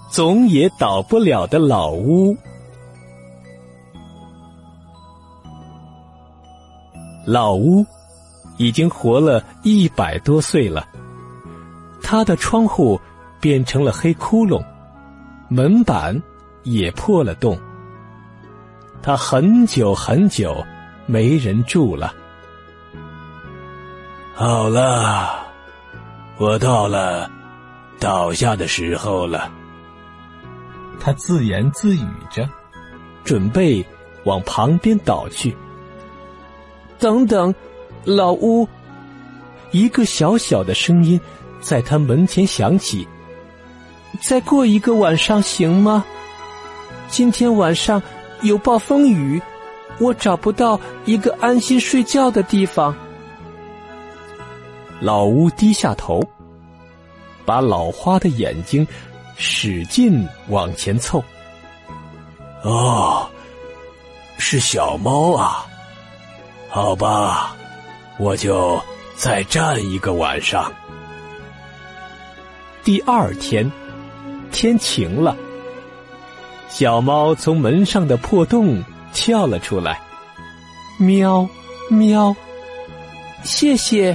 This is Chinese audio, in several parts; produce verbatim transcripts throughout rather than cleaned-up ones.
总也倒不了的老屋。老屋已经活了一百多岁了，他的窗户变成了黑窟窿，门板也破了洞。他很久很久没人住了。 好了，我到了倒下的时候了。 他自言自语着，准备往旁边倒去。等等，老屋！一个小小的声音在他门前响起。再过一个晚上行吗？今天晚上有暴风雨，我找不到一个安心睡觉的地方。老屋低下头，把老花的眼睛使劲往前凑。 哦，是小猫啊。好吧，我就再站一个晚上。 第二天，天晴了，小猫从门上的破洞跳了出来，喵喵，谢谢。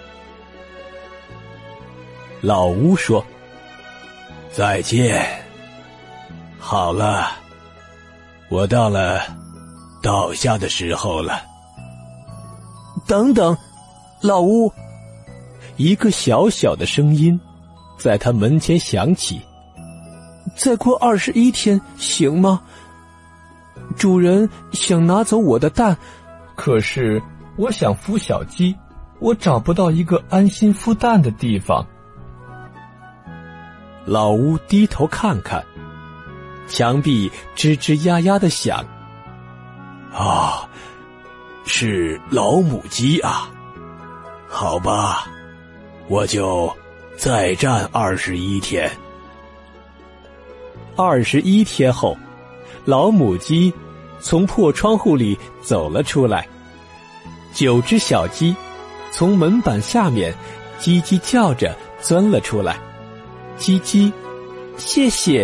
老屋说： 再见。好了，我到了倒下的时候了。 等等，老屋！一个小小的声音在他门前响起。再过二十一天行吗？主人想拿走我的蛋，可是我想孵小鸡，我找不到一个安心孵蛋的地方。老屋低头看看，墙壁吱吱呀呀地响。 啊，是老母鸡啊。好吧，我就再站二十一天。二十一天后，老母鸡从破窗户里走了出来。九只小鸡从门板下面叽叽叫着钻了出来。叽叽，谢谢。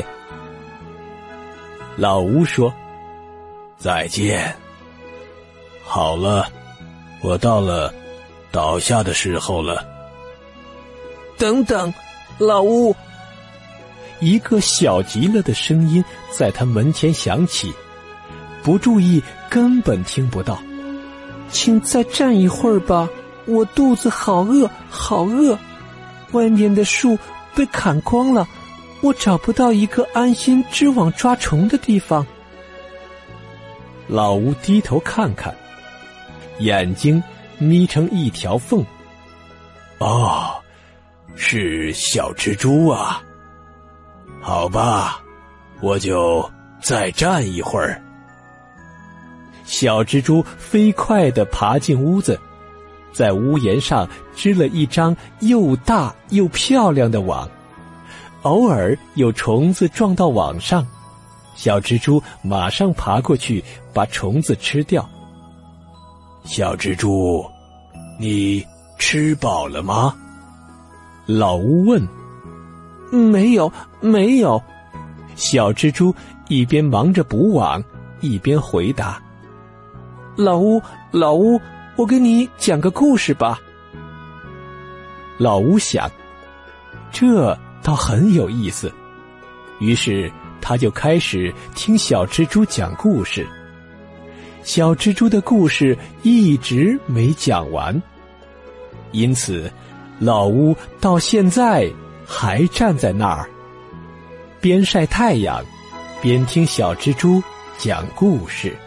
老屋说：再见。好了，我到了倒下的时候了。 等等，老屋！一个小极了的声音在他门前响起，不注意根本听不到。请再站一会儿吧，我肚子好饿好饿，外面的树被砍光了，我找不到一个安心织网抓虫的地方。老吴低头看看，眼睛眯成一条缝。 哦，是小蜘蛛啊。好吧，我就再站一会儿。 小蜘蛛飞快地爬进屋子，在屋檐上织了一张又大又漂亮的网，偶尔有虫子撞到网上，小蜘蛛马上爬过去把虫子吃掉。 小蜘蛛，你吃饱了吗？ 老乌问。没有没有，小蜘蛛一边忙着补网一边回答。老乌老乌，我给你讲个故事吧。老乌想，这倒很有意思，于是他就开始听小蜘蛛讲故事。小蜘蛛的故事一直没讲完，因此老乌到现在还站在那儿，边晒太阳边听小蜘蛛讲故事。